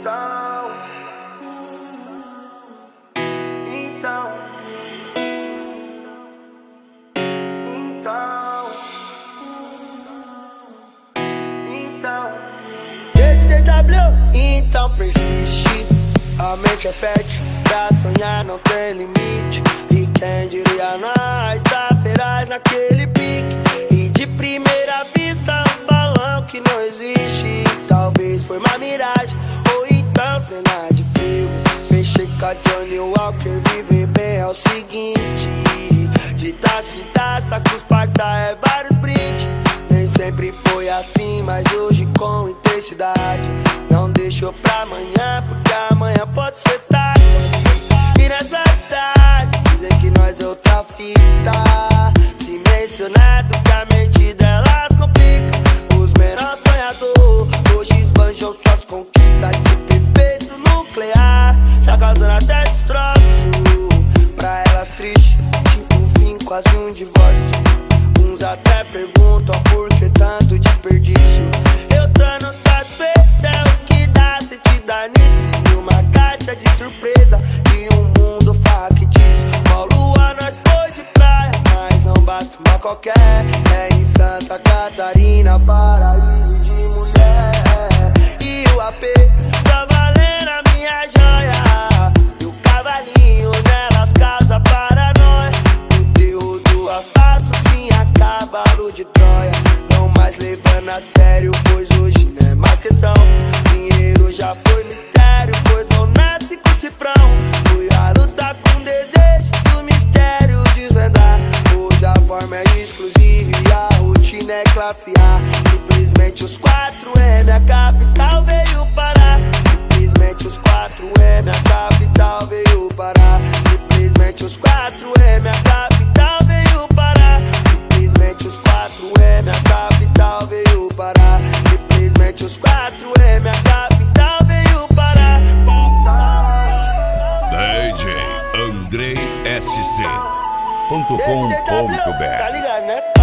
Então persiste, a mente é fértil, pra sonhar não tem limite. E quem diria nós, tá feraz naquele pique. E de primeira vista uns falam que não existe. Talvez foi uma miragem, ou então cena de filme. Fechei com a Johnny Walker, viver bem é o seguinte: de taça em taça, com os parça é vários brindes. Nem sempre foi assim, mas hoje com intensidade. Não deixou pra amanhã, porque amanhã pode ser tarde. E nessa cidade, dizem que nós é outra fita. Se mencionado que a mente delas complica. Os menores sonhadores hoje esbanjam suas conquistas de efeito nuclear, já causando até destroço. Pra elas triste, tipo um fim, quase um divórcio. Uns até perguntam por que tanto desperdício. Eu tô no satisfeito, é o que dá sentido nisso. E uma caixa de surpresa de um mundo factício. Ó lua, nós foi de praia, mas não bate uma qualquer. É em Santa Catarina, paraíso de mulher. E o AP tá valendo a minha joia. E o cavalinho delas casa para nós. O terror do asfalto sim a cavalo de Troia. Não mais levando a sério, pois hoje não é mais questão. Dinheiro já foi mistério, pois não nasce com cifrão. Fui a lutar com desejo do mistério desvendar. Hoje a forma é exclusiva e a rotina é classe A. Simplesmente os 4M, a capital veio parar. Simplesmente os 4M, a capital veio parar. Simplesmente os 4M, a capital veio parar. Simplesmente os 4M, a capital veio parar. Simplesmente os 4M, a capital veio parar. DJ Andrei SC.com.br. Tá ligado, né?